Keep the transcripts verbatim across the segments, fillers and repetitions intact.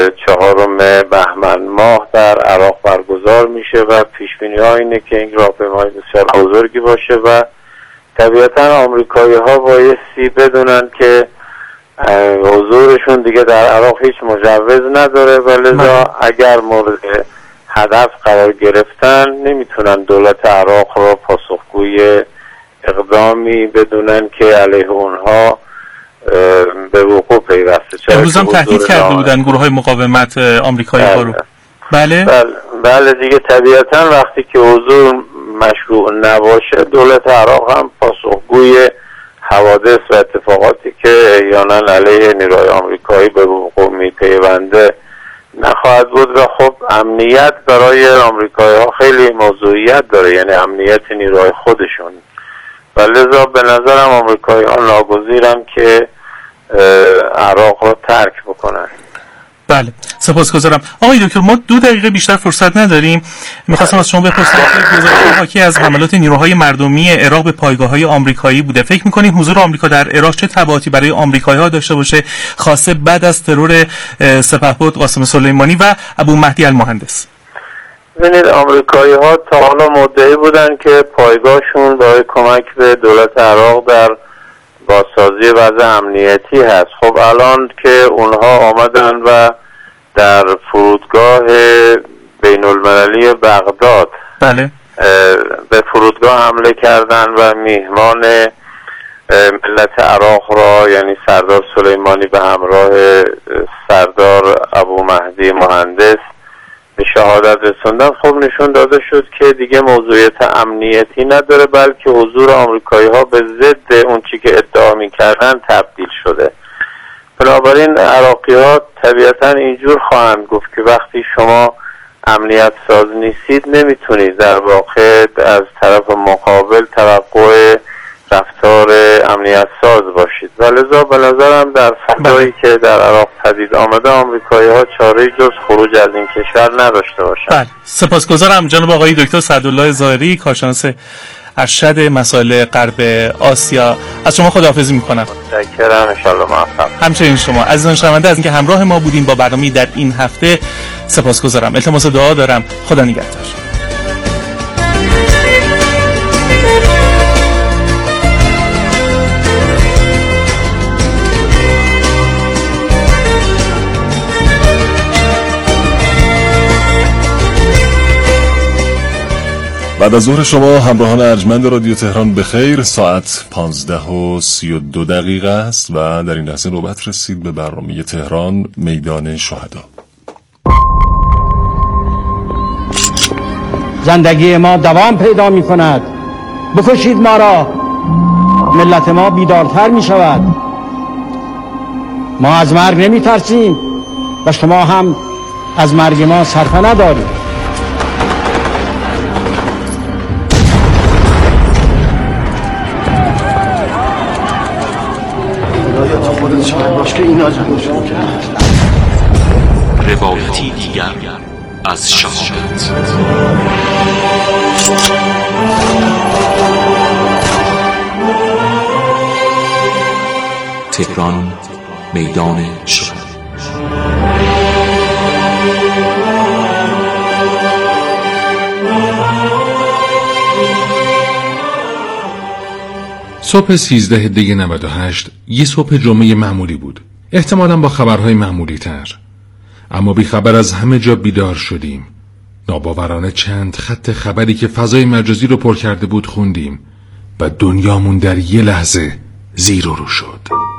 چهارم بهمن ماه در عراق برگزار میشه و پیشبینی ها اینه که این راهپیمایی بسیار بزرگی باشه و طبیعتا آمریکایی ها بایستی بدونن که حضورشون دیگه در عراق هیچ مجوز نداره و لذا اگر مورد هدف قرار گرفتن نمیتونن دولت عراق را پاسخگوی اقدامی بدونن که علیه اونها به وقوع پیوسته. امروز هم تهدید کرده بودن گروه های مقاومت آمریکایی ها رو. بله بله بله دیگه طبیعتا وقتی که حضور مشروع نباشه دولت عراق هم پاسخگوی حوادث و اتفاقاتی که احیانا علیه نیروهای آمریکایی به وقوع میپیونده نخواهد بود و خب امنیت برای آمریکایی ها خیلی موضوعیت داره، یعنی امنیت نیروهای خودشون و لذا به نظرم آمریکایی ها ناگزیرن که عراق رو ترک بکنن. بله سپاسگزارم. آقای دکتر ما دو دقیقه بیشتر فرصت نداریم. میخواستم از شما بپرسم که گزارش حاکی از حملات نیروهای مردمی عراق به پایگاه‌های آمریکایی بوده. فکر می‌کنید حضور آمریکا در عراق چه تبعاتی برای آمریکایی‌ها داشته باشه، خاصه بعد از ترور سپهبد قاسم سلیمانی و ابو مهدی المهندس؟ ببینید آمریکایی‌ها تا حالا مدعی بودن که پایگاهشون برای کمک به دولت عراق در بازسازی وضع امنیتی هست. خب الان که اونها آمدن و در فرودگاه بین المللی بغداد بله. به فرودگاه حمله کردن و میهمان ملت عراق را یعنی سردار سلیمانی به همراه سردار ابو مهدی مهندس به شهادت رسوندن، خب نشون داده شد که دیگه موضوعیت امنیتی نداره بلکه حضور آمریکایی ها به ضد اون چی که ادعا می‌کردن تبدیل شده. بنابراین عراقی ها طبیعتا اینجور خواهند گفت که وقتی شما امنیت ساز نیستید نمیتونید در واقع از طرف مقابل توقع رفتار امنیت ساز باشید و لذا به نظرم در فضایی که در عراق پدید آمده آمریکایی ها چاره جز خروج از این کشور نداشته باشند. بله سپاسگزارم جناب آقای دکتر سعدالله ظاهری کارشناس ارشد مسائل غرب آسیا. از شما خداحافظی میکنم. متشکرم، ان شاء الله موفق. همچنین شما عزیزان شنونده از اینکه همراه ما بودین با برنامه در این هفته سپاسگزارم. التماس دعا دارم. خدا نگهدار. بعد از ظهر شما همراهان ارجمند رادیو تهران بخیر. ساعت پانزده و سی و دو دقیقه است و در این لحظه نوبت رسید به برنامه تهران میدان شهدا. زندگی ما دوام پیدا می کند، بکشید ما را، ملت ما بیدارتر می شود. ما از مرگ نمی ترسیم و شما هم از مرگ ما صرفه ندارید. روایتی دیگر از شهادت. تهران میدان شهدا. صبح سیزده دی نود و هشت یه صبح جمعه معمولی بود، احتمالاً با خبرهای معمولی تر، اما بی خبر از همه جا بیدار شدیم. ناباورانه چند خط خبری که فضای مجازی رو پر کرده بود خوندیم و دنیامون در یه لحظه زیر و رو شد.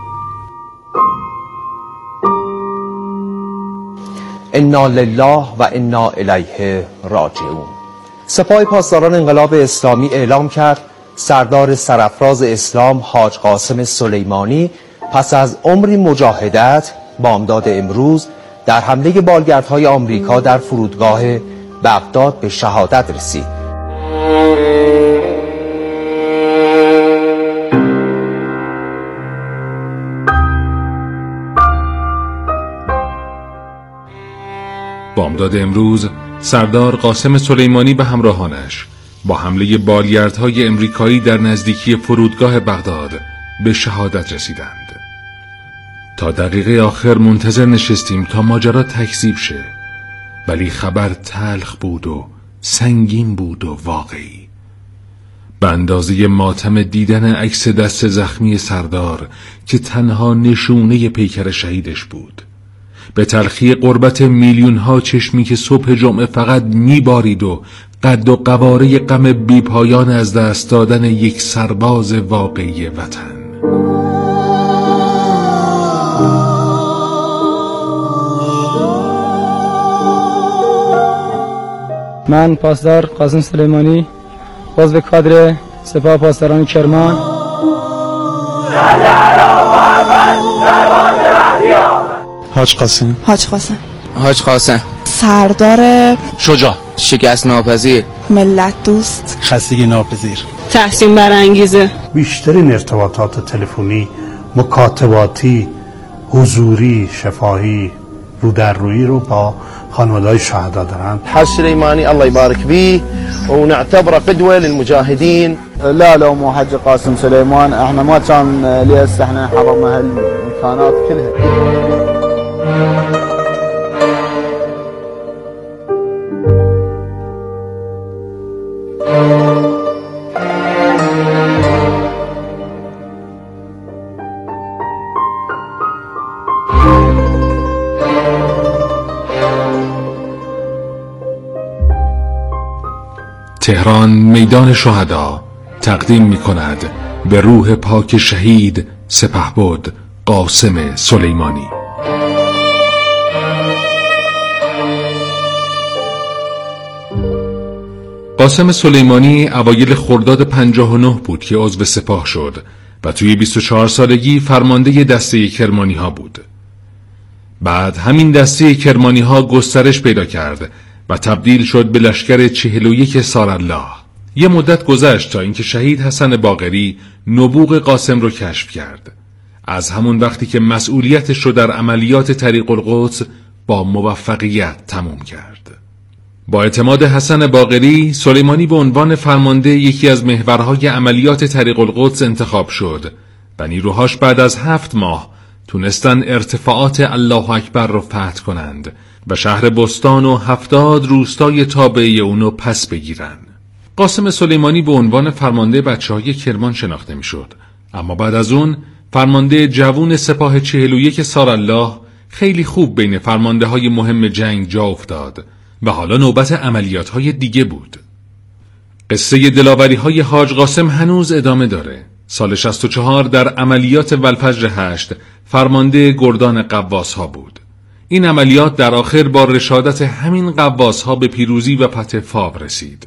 انا لله و انا الیه راجعون. سپاه پاسداران انقلاب اسلامی اعلام کرد سردار سرافراز اسلام حاج قاسم سلیمانی پس از عمری مجاهدت بامداد امروز در حمله بالگردهای آمریکا در فرودگاه بغداد به شهادت رسید. بامداد امروز سردار قاسم سلیمانی به همراهانش با حمله بالگردهای امریکایی در نزدیکی فرودگاه بغداد به شهادت رسیدند. تا دقیقه آخر منتظر نشستیم تا ماجرا تکذیب شه، ولی خبر تلخ بود و سنگین بود و واقعی. به اندازه ماتم دیدن عکس دست زخمی سردار که تنها نشونه پیکر شهیدش بود، به تلخی قربت میلیون ها چشمی که صبح جمعه فقط میبارید و قد و قواره غم بیپایان از دست دادن یک سرباز واقعی وطن. من پاسدار قاسم سلیمانی، عضو کادر سپاه پاسداران کرمان. حاج قاسم حاج قاسم حاج قاسم سردار شجاع، شکست ناپذیر، ملت دوست، خستگی ناپذیر، تحسین برانگیزه. بیشترین ارتباطات تلفنی، مکاتباتی، حضوری، شفاهی، رو در روی رو با خانواده‌های شهدا دارن. حاج سليماني الله يبارك فيه ونعتبره قدوة للمجاهدين. لا لو مو حاج قاسم سليمان احنا ما كان ليس احنا حرمنا هالامكانات كلها. تهران میدان شهدا تقدیم می کند به روح پاک شهید سپهبد قاسم سلیمانی. قاسم سلیمانی اوایل خرداد پنجاه و نه بود که عضو سپاه شد و توی بیست و چهار سالگی فرمانده دسته کرمانی ها بود. بعد همین دسته کرمانی ها گسترش پیدا کرد و تبدیل شد به لشکر چهل و یک سارالله. یه مدت گذشت تا اینکه شهید حسن باقری نبوغ قاسم رو کشف کرد. از همون وقتی که مسئولیتش رو در عملیات طریق القدس با موفقیت تموم کرد. با اعتماد حسن باقری، سلیمانی به عنوان فرمانده یکی از محورهای عملیات طریق القدس انتخاب شد و نیروهاش بعد از هفت ماه تونستن ارتفاعات الله اکبر رو فتح کنند و شهر بستان و هفتاد روستای تابعه اونو پس بگیرن. قاسم سلیمانی به عنوان فرمانده بچه‌های کرمان شناخته میشد، اما بعد از اون فرمانده جوون سپاه چهل و یک سارالله خیلی خوب بین فرمانده های مهم جنگ جا افتاد و حالا نوبت عملیات های دیگه بود. قصه دلاوری های حاج قاسم هنوز ادامه داره. سال شصت و چهار در عملیات والفجر هشت فرمانده گردان قواس ها بود. این عملیات در آخر با رشادت همین قواس ها به پیروزی و فتح فاو رسید.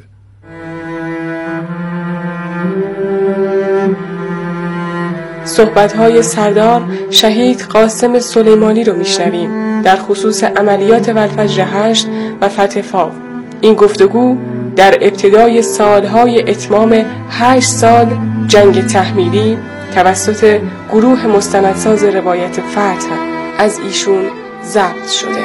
صحبت‌های سردار شهید قاسم سلیمانی رو میشنویم در خصوص عملیات والفجر هشت و فتح فاو. این گفتگو در ابتدای سالهای اتمام هشت سال جنگ تحمیلی توسط گروه مستندساز روایت فتح از ایشون ضبط شده.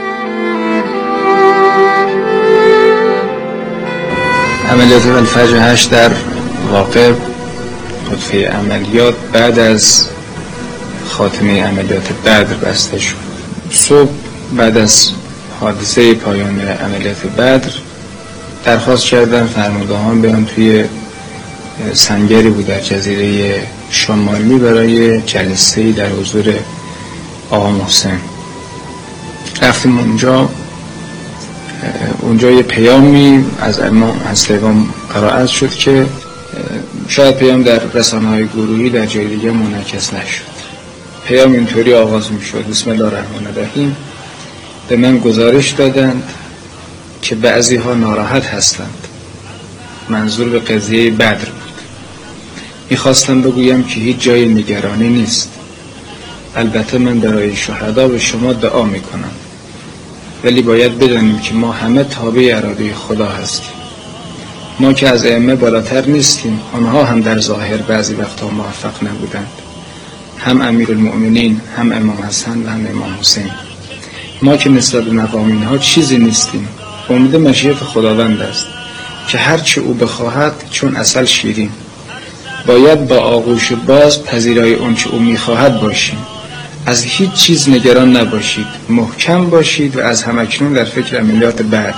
عملیات والفجر هشت در واقع خطفه عملیات بعد از خاتمه عملیات بدر بسته شد. صبح بعد از حادثه پایان عملیات بدر درخواست کردن فرماندهان بیان توی سنگری بود در جزیره شمالی برای جلسه‌ای در حضور آقا محسن. رفتیم اونجا اونجا یه پیامی از امام از پیغام قرائت شد که شاید پیام در رسانه‌های گروهی در جای دیگه منعکس نشد. پیام اینطوری آغاز می شد: بسم الله الرحمن الرحیم. به من گزارش دادند که بعضی ها ناراحت هستند. منظور به قضیه بدر بود. میخواستم بگویم که هیچ جای نگرانی نیست. البته من برای شهدا به شما دعا میکنم، ولی باید بدانیم که ما همه تابع اراده خدا هستیم. ما که از ائمه بالاتر نیستیم، آنها هم در ظاهر بعضی وقتا موفق نبودند، هم امیرالمؤمنین، هم امام حسن و هم امام حسین. ما که نسبت به مقام ها چیزی نیستیم. امید مشیت خداوند است که هرچه او بخواهد چون عسل شیرین. باید با آغوش باز پذیرای اون چه او میخواهد باشیم. از هیچ چیز نگران نباشید، محکم باشید و از همکنون در فکر عملیات بعد.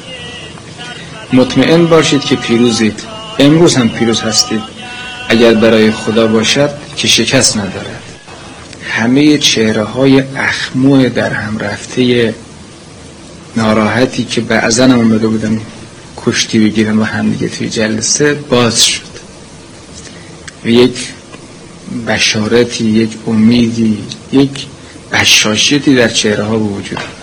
مطمئن باشید که پیروزید، امروز هم پیروز هستید. اگر برای خدا باشد که شکست ندارد. همه چهره های اخمو در هم رفته ناراحتی که بعضا هم اومده بودن کشتی بگیرن و هم دیگه توی جلسه باز شد و یک بشارتی، یک امیدی، یک بشاشیتی در چهره ها به وجود آمد.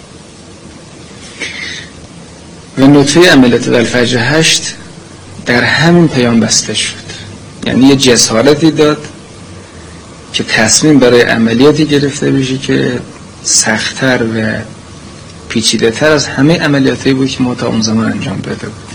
و نطفه عملیات والفجر هشت در همین پیام بسته شد. یعنی یه جسارتی داد که تصمیم برای عملیاتی گرفته بشه که سخت‌تر و پیچیده‌تر از همه عملیاتی بود که ما تا اون زمان انجام داده بود.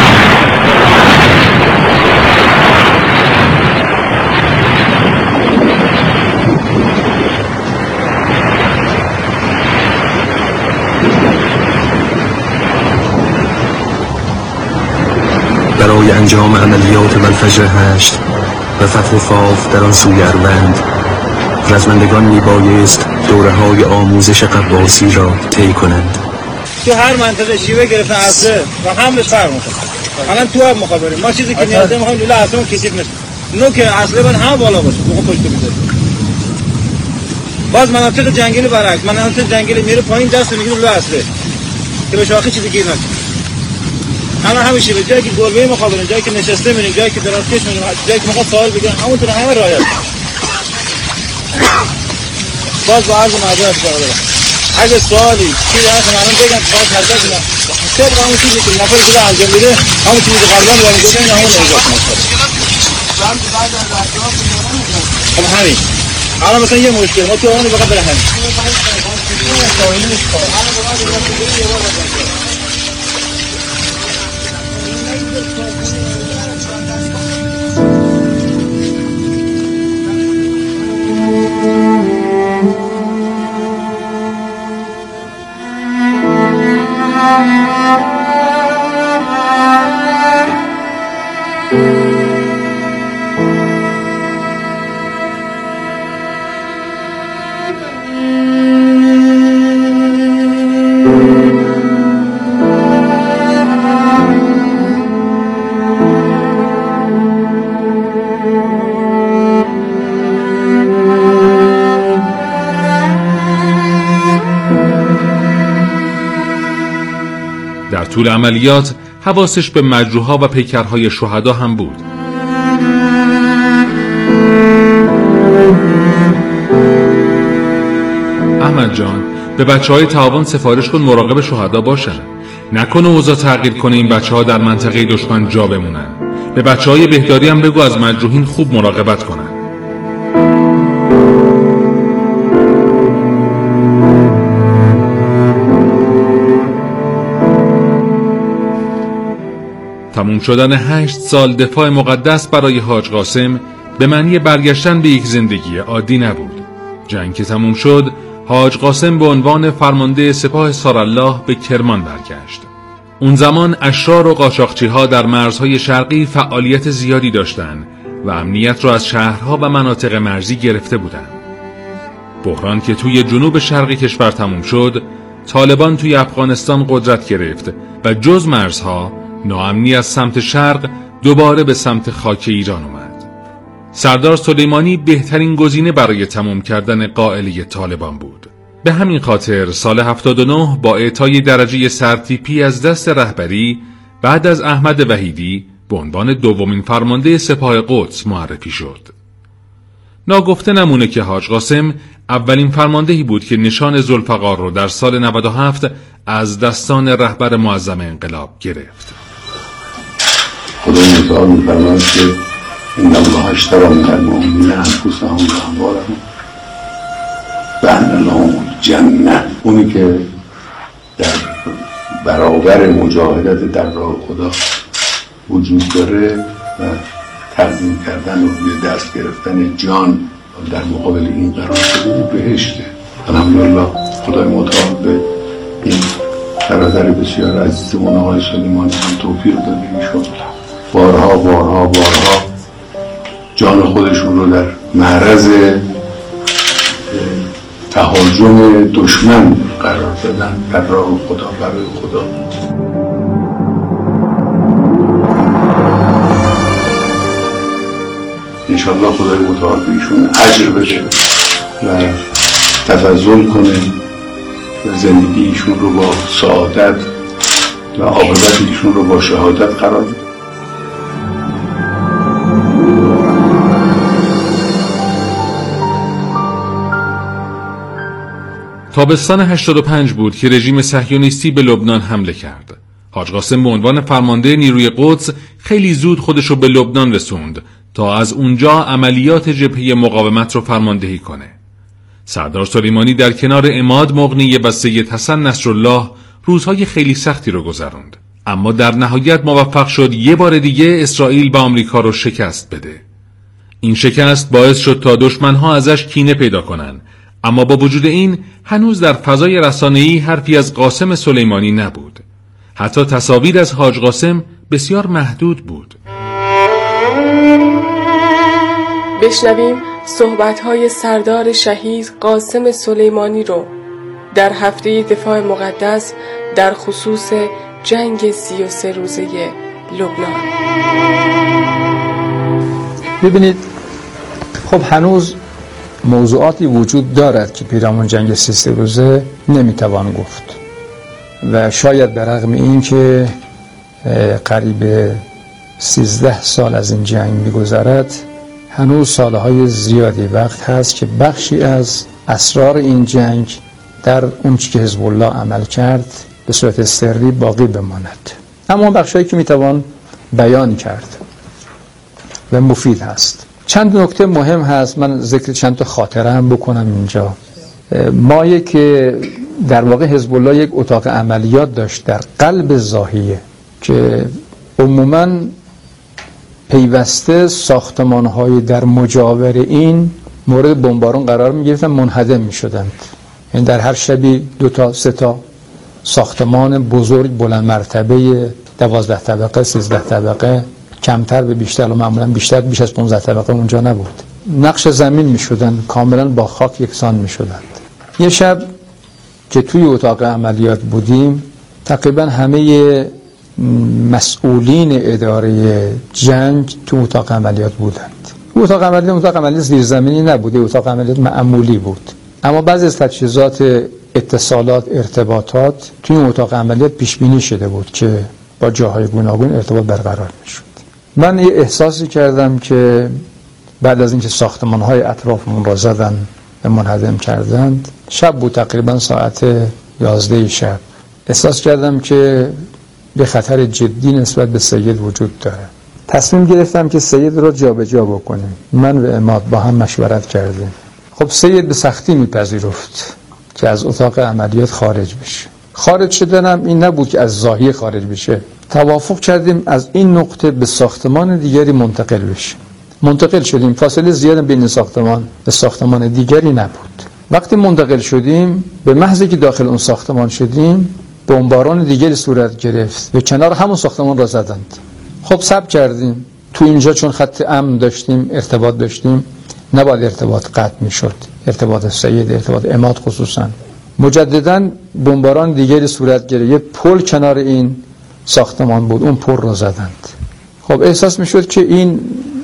برای انجام عملیات والفجر هشت و فتح فاف در آن سوی اروند، رزمندگان میبایست دوره های آموزش قواسی را طی کنند. تو هر منطقه شیوه گرفتن اصله و حملش فرق میکنه. الان تو هم مخابریم ما چیزی که نیازه میخوایم لوله اصلا کسیب نیست. نو که اصله باید هم بالا باشه بخون پشت بذاریم. باز مناطق جنگلی برعکس، مناطق جنگلی میره پایین دست میگیره لوله اصله که به شاخه چیزی گیر نکنه. همه همیشه به جایی که گربه مخابرین، جایی که نشسته میریم، جایی که درازکش میریم، جایی که میخواد سوال بگیرن، همونطور همه رعایت. باز با عرض معذرت برادر، اگه سوالی چیزی هست من بگم باز حرکت کنم. طبق همون چیزی که نفر دیگه انجام میده، همون چیزی که قبلا وارد شده این همون اجرا کنه. خب همین. الان مثلا یه مشکل ما تو اون فقط بره همین. در طول عملیات حواسش به مجروحها و پیکرهای شهدا هم بود. احمد جان به بچه های تعاون سفارش کن مراقب شهدا باشن، نکنه اوضاع تغییر کنه این بچه ها در منطقه دشمن جا بمونن. به بچه های بهداری هم بگو از مجروحین خوب مراقبت کنن. تموم شدن هشت سال دفاع مقدس برای حاج قاسم به معنی برگشتن به یک زندگی عادی نبود. جنگ که تموم شد، حاج قاسم به عنوان فرمانده سپاه سارالله به کرمان برگشت. اون زمان اشرار و قاچاقچی ها در مرزهای شرقی فعالیت زیادی داشتند و امنیت را از شهرها و مناطق مرزی گرفته بودند. بحران که توی جنوب شرقی کشور تموم شد، طالبان توی افغانستان قدرت گرفت و جز مرزها ناامنی از سمت شرق دوباره به سمت خاک ایران اومد. سردار سلیمانی بهترین گزینه برای تمام کردن قائله طالبان بود. به همین خاطر سال هفتاد و نه با اعطای درجه سرتیپی از دست رهبری بعد از احمد وحیدی به عنوان دومین فرمانده سپاه قدس معرفی شد. ناگفته نمونه که حاج قاسم اولین فرماندهی بود که نشان ذوالفقار رو در سال نود و هفت از دستان رهبر معظم انقلاب گرفت. خدا متعال می‌فرماید که این الله اشتری من المؤمنین انفسهم و اموالهم بأن لهم الجنة. اونی که در برابر مجاهدت در راه خدا وجود داره و تقدیم کردن و روی دست گرفتن جان در مقابل این قرار شده بهشته. الحمدلله خدای متعال به این برادر بسیار عزیزمون آقای سلیمانی هم توفیق داده. ایشون بارها بارها بارها جان خودشون رو در معرض تهاجم دشمن قرار دادن در راه خدا، برای خدا. انشاءالله خدای متعال ایشون اجر بده و تفضل کنه و زندگی ایشون رو با سعادت و عاقبت ایشون رو با شهادت قرار بده. تابستان هشتاد و پنج بود که رژیم صهیونیستی به لبنان حمله کرد. حاج قاسم به عنوان فرمانده نیروی قدس خیلی زود خودش رو به لبنان رسوند تا از اونجا عملیات جبهه مقاومت رو فرماندهی کنه. سردار سلیمانی در کنار عماد مغنی و سید حسن نصرالله روزهای خیلی سختی رو گذروند، اما در نهایت موفق شد یه بار دیگه اسرائیل و آمریکا رو شکست بده. این شکست باعث شد تا دشمنها ازش کینه پیدا کنن، اما با وجود این هنوز در فضای رسانه‌ای حرفی از قاسم سلیمانی نبود. حتی تصاویر از حاج قاسم بسیار محدود بود. بشنویم صحبت‌های سردار شهید قاسم سلیمانی رو در هفته دفاع مقدس در خصوص جنگ سی و سه روزه لبنان. ببینید، خب هنوز موضوعاتی وجود دارد که پیرامون جنگ سی و سه روزه نمیتوان گفت و شاید به رغم این که قریب سیزده سال از این جنگ میگذرد، هنوز سالهای زیادی وقت هست که بخشی از اسرار این جنگ در اون چی که حزب الله عمل کرد به صورت سری باقی بماند. اما بخشایی که میتوان بیان کرد و مفید هست. چند نکته مهم هست، من ذکر چند تا خاطره هم بکنم اینجا. مایه که در واقع حزب الله یک اتاق عملیات داشت در قلب زاهیه که عموماً پیوسته ساختمان‌های در مجاور این مورد بمباران قرار می‌گرفتن، منهدم می‌شدند. یعنی در هر شبی دو تا سه تا ساختمان بزرگ بلند مرتبه دوازده طبقه سیزده طبقه کمتر به بیشتر و معمولا بیشتر بیش از پانزده طبقه اونجا نبود، نقش زمین می‌شدن، کاملا با خاک یکسان می‌شدند. یه شب که توی اتاق عملیات بودیم، تقریبا همه مسئولین اداره جنگ تو اتاق عملیات بودند. اتاق عملیات اتاق عملیات زیرزمینی نبود، اتاق عملیات معمولی بود، اما بعضی از تجهیزات اتصالات ارتباطات توی اتاق عملیات پیش بینی شده بود که با جاهای گوناگون ارتباط برقرار میشد. من یه احساسی کردم که بعد از اینکه ساختمان‌های اطرافمون را زدن و منهدم کردند، شب بود تقریبا ساعت یازده شب، احساس کردم که به خطر جدی نسبت به سید وجود داره. تصمیم گرفتم که سید رو جابجا بکنیم. من و عماد با هم مشورت کردیم. خب سید به سختی میپذیرفت که از اتاق عملیات خارج بشه. خارج شدنم این نبود که از زاهیه خارج بشه. توافق کردیم از این نقطه به ساختمان دیگری منتقل بشه. منتقل شدیم، فاصله زیاد بین ساختمان به ساختمان دیگری نبود. وقتی منتقل شدیم، به محضی که داخل اون ساختمان شدیم، بمباران دیگری صورت گرفت و کنار همون ساختمان را زدند. خب صبر کردیم. تو اینجا چون خط امن داشتیم، ارتباط داشتیم، نباید ارتباط قطع میشد. ارتباط سید، ارتباط عماد خصوصا. مجددا بمباران دیگری صورت گرفت. یه پل کنار این ساختمان بود، اون پل را زدند. خب احساس میشد که این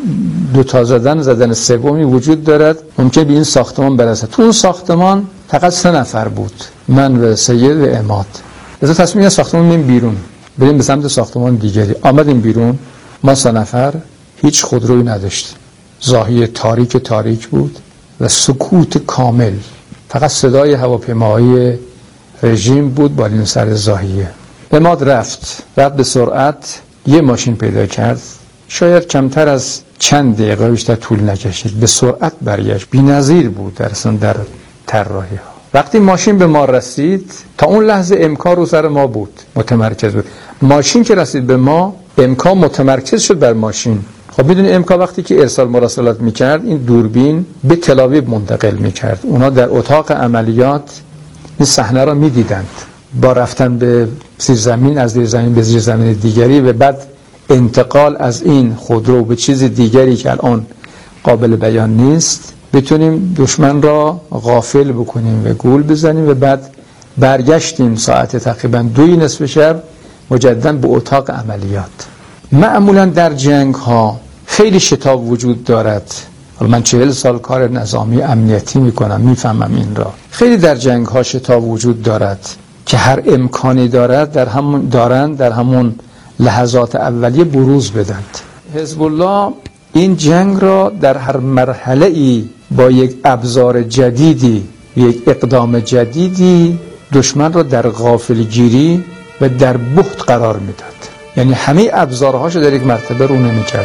دو تا زدن زدن سومی وجود دارد، ممکن به این ساختمان برسه. تو اون ساختمان فقط سه نفر بود، من و سید و عماد. از تصمیم از ساختمان میریم بیرون، بریم به سمت ساختمان دیگری. آمدیم بیرون، ما سه نفر هیچ خودرویی نداشتیم، زاهیه تاریک تاریک بود و سکوت کامل، فقط صدای هواپیماهای رژیم بود بالین سر زاهیه. عماد رفت رفت به سرعت، یه ماشین پیدا کرد، شاید کمتر از چند دقیقه بیشتر طول نکشید، به سرعت برگشت. بی‌نظیر بود در اصلا در طراحی ها. وقتی ماشین به ما رسید، تا اون لحظه امکان رو سر ما بود، متمرکز بود. ماشین که رسید به ما، امکان متمرکز شد بر ماشین. خب میدونی امکان وقتی که ارسال مراسلات میکرد، این دوربین به تل آویو منتقل میکرد. اونا در اتاق عملیات این صحنه را میدیدند، با رفتن به زیر زمین، از زیر زمین به زیر زمین دیگری و بعد انتقال از این خودرو به چیز دیگری که الان قابل بیان نیست، بتونیم دشمن را غافل بکنیم و گول بزنیم و بعد برگشتیم ساعت تقریبا دوی نصف شب مجددا به اتاق عملیات. معمولا در جنگ ها خیلی شتاب وجود دارد. من چهل سال کار نظامی امنیتی میکنم، میفهمم این را. خیلی در جنگ ها شتاب وجود دارد که هر امکانی دارد در همون دارند در همون لحظات اولیه بروز بدند. حزب الله این جنگ را در هر مرحله ای با یک ابزار جدیدی، یک اقدام جدیدی دشمن را در غافلگیری و در بهت قرار میداد. یعنی همه ابزارهاشو در یک مرتبه رو نمیکرد.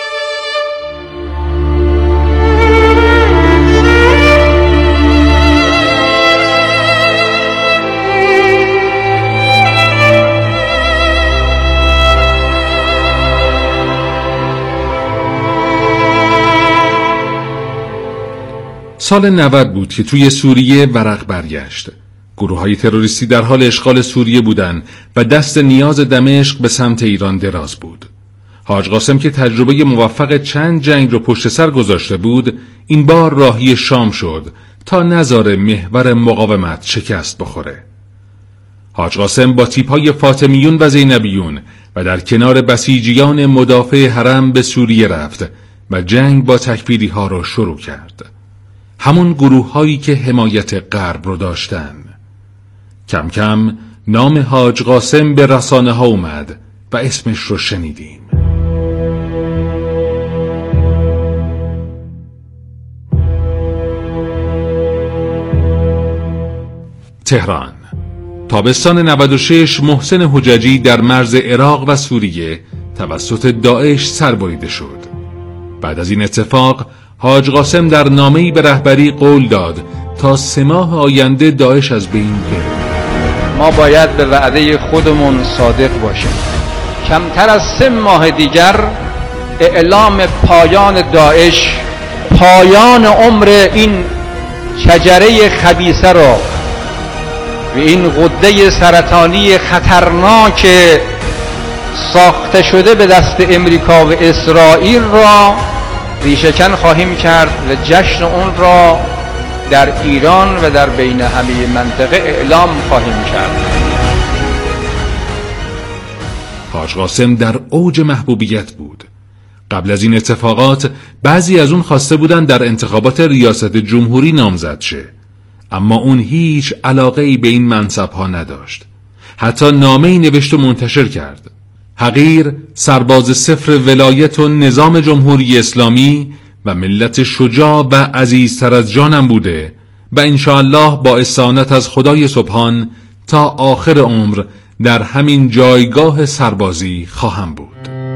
سال نود بود که توی سوریه ورق برگشت. گروه‌های تروریستی در حال اشغال سوریه بودند و دست نیاز دمشق به سمت ایران دراز بود. حاج قاسم که تجربه موفق چند جنگ رو پشت سر گذاشته بود، این بار راهی شام شد تا نذاره محور مقاومت شکست بخوره. حاج قاسم با تیپ‌های فاطمیون و زینبیون و در کنار بسیجیان مدافع حرم به سوریه رفت و جنگ با تکفیری‌ها رو شروع کرد. همون گروه‌هایی که حمایت غرب رو داشتن. کم کم نام حاج قاسم به رسانه ها اومد و اسمش رو شنیدیم. تهران، تابستان نود و شش. محسن حججی در مرز عراق و سوریه توسط داعش سربریده شد. بعد از این اتفاق حاج قاسم در نامه‌ای به رهبری قول داد تا سه ماه آینده داعش از بین بره. ما باید به وعده خودمون صادق باشیم. کمتر از سه ماه دیگر اعلام پایان داعش، پایان عمر این شجره خبیثه را و این غده سرطانی خطرناک ساخته شده به دست امریکا و اسرائیل را ریشه‌کن خواهیم کرد و جشن اون را در ایران و در بین همه منطقه اعلام خواهیم کرد. حاج قاسم در اوج محبوبیت بود. قبل از این اتفاقات بعضی از اون خواسته بودن در انتخابات ریاست جمهوری نامزد شه، اما اون هیچ علاقه‌ای به این منصب‌ها نداشت. حتی نامه‌ای نوشت و منتشر کرد: حقیر، سرباز صفر ولایت و نظام جمهوری اسلامی و ملت شجاع و عزیزتر از جانم بوده و انشاءالله با استعانت از خدای سبحان تا آخر عمر در همین جایگاه سربازی خواهم بود.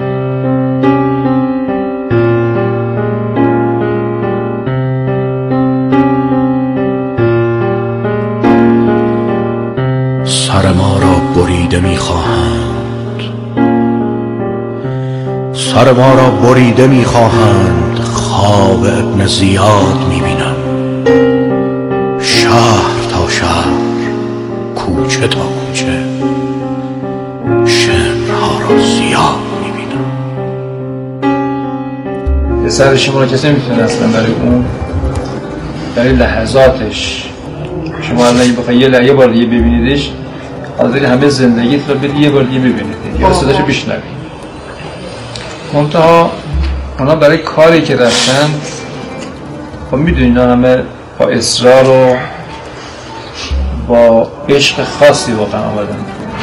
سر ما را بریده می‌خواهند، سر ما را بریده می‌خواهند، خواب ابن زیاد می‌بینم. شهر تا شهر، کوچه تا کوچه، شمرها را زیاد می‌بینم. پسر شما کسی نمی‌تونه اصلا برای اون برای لحظاتش شما الان بخوای یه لحظه بار دیگه ببینیدش، حاضری همه زندگیت رو بدی یه بار دیگه ببینید یا صداشو بشنوید. منتها اونا برای کاری که رفتن، خب میدونی اینا همه با اصرار و با عشق خاصی واقعا آمدن.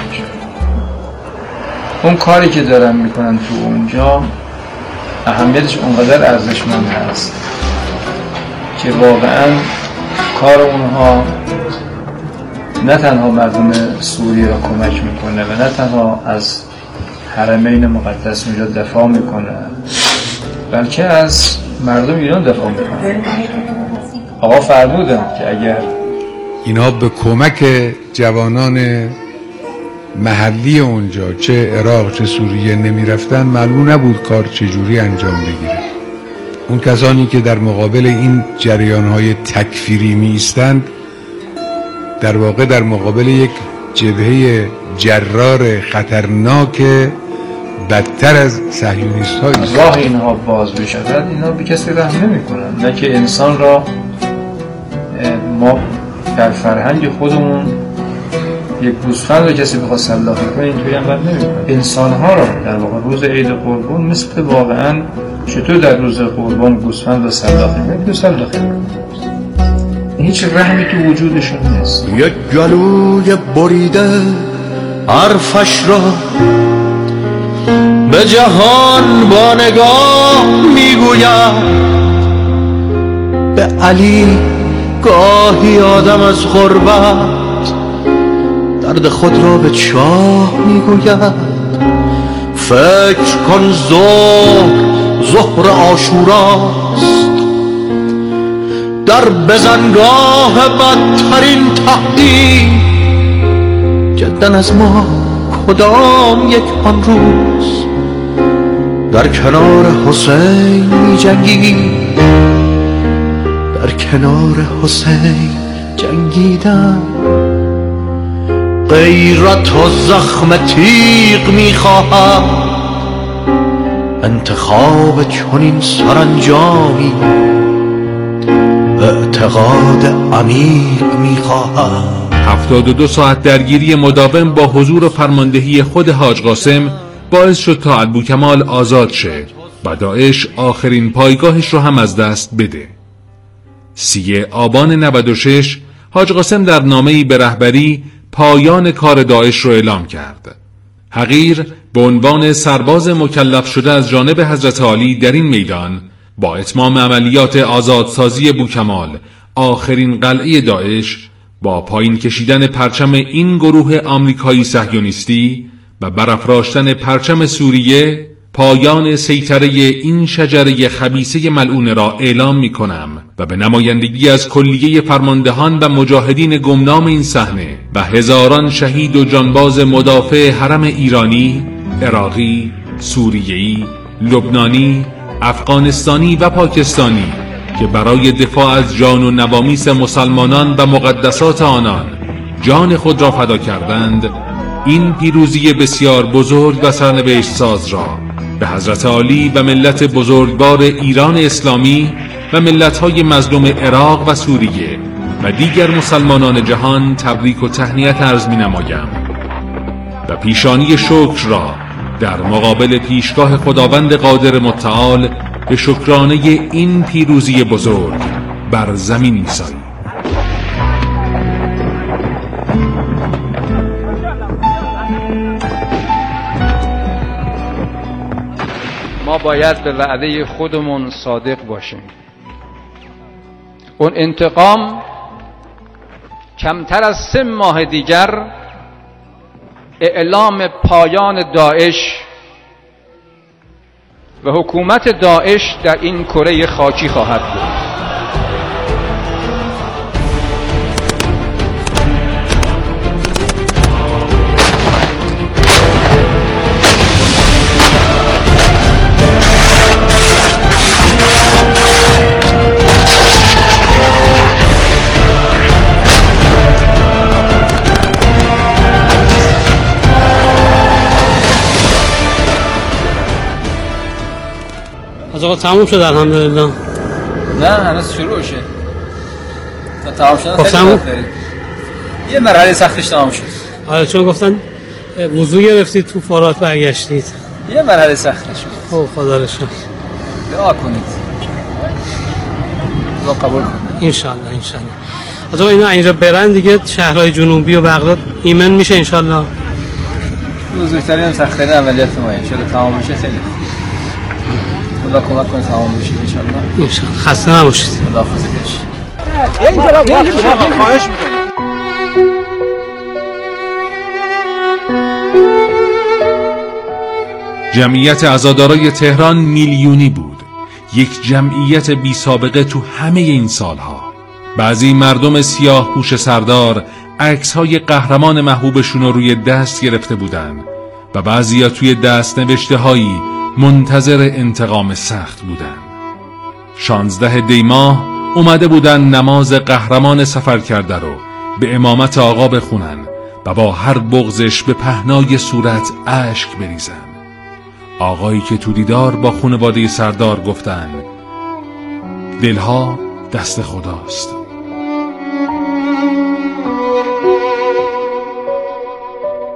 اون کاری که دارن میکنن تو اونجا اهمیتش اونقدر ارزشمند هست که واقعا کار اونها نه تنها مردم سوریه را کمک میکنه و نه تنها از حرمین مقدس اونجا دفاع میکنه، بلکه از مردم ایران دفاع میکنه. آقا فرمودن که اگر اینا به کمک جوانان محلی اونجا چه عراق چه سوریه نمیرفتن، معلوم نبود کار چجوری انجام بگیره. اون کسانی که در مقابل این جریانهای تکفیری می ایستند در واقع در مقابل یک جبهه جرار خطرناک بدتر از صهیونیست هایی. راه اینها باز بشود اینا به کسی رحم نمی کنن. نه که انسان را ما در فرهنگ خودمون یک گوسفند رو کسی بخواد سلاخی کنه اینطوری هم بد نمی کنه. انسان ها را در واقع روز عید قربان مثل واقعا چطور در روز قربان گوسفند رو سلاخی کنه تو سلاخی کنه، هیچ رحمی تو وجودشون نیست. یک گلوی بریده حرفش را به جهان با نگاه میگوید، به علی گاهی آدم از غربت درد خود را به چاه میگوید. فکر کن ظهر ظهر عاشوراست، در بزنگاه بدترین تهدید. جدا از ما کدام یک آن روز در کنار حسین می جنگی، در کنار حسین جنگیدن. غیرت و زخم تیغ می خواهم، انتخاب چنین سرانجامی اعتقاد عمیق می خواهم. هفتاد و دو ساعت درگیری مداوم با حضور و فرماندهی خود حاج قاسم باعث شد تا البوکمال آزاد شه و داعش آخرین پایگاهش رو هم از دست بده. سی آبان نود و شش حاج قاسم در نامه‌ای به رهبری پایان کار داعش رو اعلام کرد. حقیر به عنوان سرباز مکلف شده از جانب حضرت عالی در این میدان با اتمام عملیات آزادسازی بوکمال آخرین قلعه داعش با پایین کشیدن پرچم این گروه آمریکایی صهیونیستی و برافراشتن پرچم سوریه پایان سیطره این شجره خبیثه ملعونه را اعلام می کنم و به نمایندگی از کلیه فرماندهان و مجاهدین گمنام این صحنه و هزاران شهید و جانباز مدافع حرم ایرانی، عراقی، سوریه‌ای، لبنانی، افغانستانی و پاکستانی که برای دفاع از جان و نوامیس مسلمانان و مقدسات آنان جان خود را فدا کردند، این پیروزی بسیار بزرگ و سرنوشت ساز را به حضرت عالی و ملت بزرگوار ایران اسلامی و ملت‌های مظلوم عراق و سوریه و دیگر مسلمانان جهان تبریک و تهنیت عرض می‌نمایم و پیشانی شکر را در مقابل پیشگاه خداوند قادر متعال به شکرانه این پیروزی بزرگ بر زمین می‌سازیم. ما باید به وعده خودمون صادق باشیم. اون انتقام کمتر از سه ماه دیگر اعلام پایان داعش و حکومت داعش در این کره خاکی خواهد بود. از آقا تموم شد الحمدلله. نه هنوز شروع شه. تا تمام شد خیلی وقت داریم. یه مرحله سختش تمام شد. آره چون گفتن وضو گرفتید تو فرات برگشتید. یه مرحله سختش شد. خب خدا رو شکر. دعا کنید. دعا قبول کنید. ان شاء الله ان شاء الله. از آقا اینا اینجا برن دیگه شهرهای جنوبی و بغداد ایمن میشه ان شاء الله. بزرگترین سخت‌ترین عملیات ما ان شاء الله تمام میشه خیلی. خدا کمک کنه تمام بشه ان شاء الله. ان شاء الله. خسته نباشید. خداحافظ باش. این طرف خواهش می‌کنم. جمعیت عزادارای تهران میلیونی بود، یک جمعیت بی سابقه تو همه این سالها. بعضی مردم سیاه پوش سردار عکس‌های قهرمان محبوبشون رو روی دست گرفته بودن و بعضیا توی دست نوشته‌هایی منتظر انتقام سخت بودن. شانزده دی ماه اومده بودن نماز قهرمان سفر کرده رو به امامت آقا بخونن و با هر بغضش به پهنای صورت اشک بریزن. آقایی که تو دیدار با خانواده سردار گفتن دلها دست خداست.